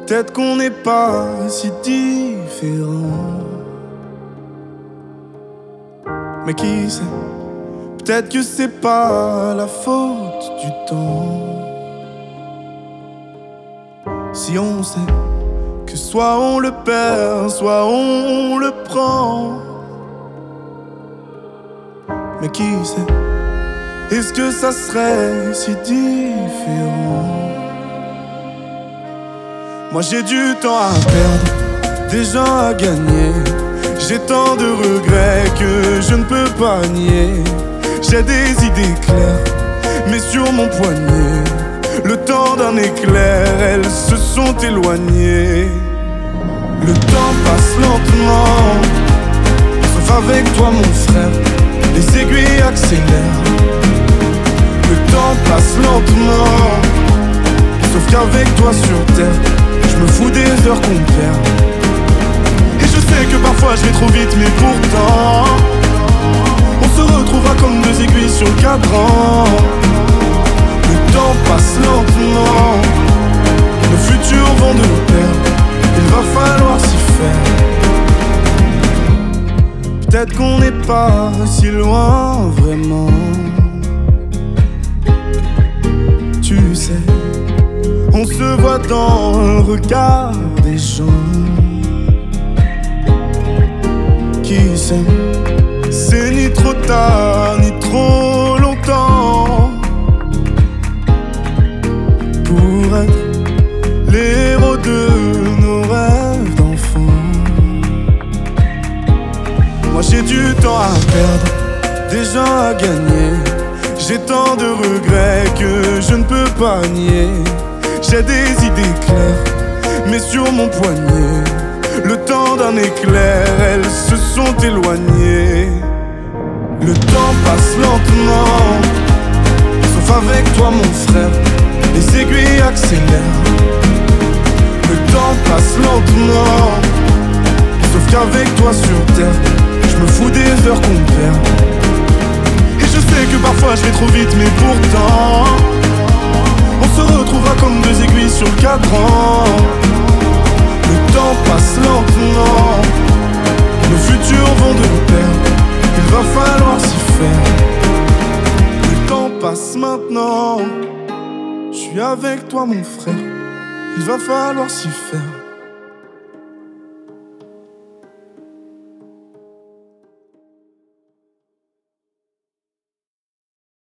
Peut-être qu'on n'est pas si différents. Mais qui sait, peut-être que c'est pas la faute du temps. Si on sait que soit on le perd, soit on le prend. Mais qui sait, est-ce que ça serait si différent? Moi j'ai du temps à perdre, des gens à gagner. J'ai tant de regrets que je ne peux pas nier. J'ai des idées claires, mais sur mon poignet, le temps d'un éclair, elles se sont éloignées. Le temps passe lentement, sauf avec toi mon frère, les aiguilles accélèrent. Le temps passe lentement, sauf qu'avec toi sur terre, je me fous des heures qu'on perd. Et je sais que parfois je vais trop vite, mais pourtant on se retrouvera comme deux aiguilles sur le cadran. Le temps passe lentement, nos futurs vont de pair, il va falloir s'y faire. Peut-être qu'on n'est pas si loin vraiment. Tu sais, on se voit dans le regard des gens. Qui sait, c'est ni trop tard, ni trop longtemps pour être les héros de nos rêves d'enfants. Moi j'ai du temps à perdre, des gens à gagner. J'ai tant de regrets que je ne peux pas nier. J'ai des idées claires, mais sur mon poignet, le temps d'un éclair, elles se sont éloignées. Le temps passe lentement, sauf avec toi mon frère, les aiguilles accélèrent. Le temps passe lentement, sauf qu'avec toi sur terre, je me fous des heures qu'on perd. Et je sais que parfois je vais trop vite, mais pourtant on se retrouvera comme deux aiguilles sur le cadran. Le temps passe lentement, nos futurs vont de pair, il va falloir s'y faire. Le temps passe maintenant, je suis avec toi mon frère, il va falloir s'y faire.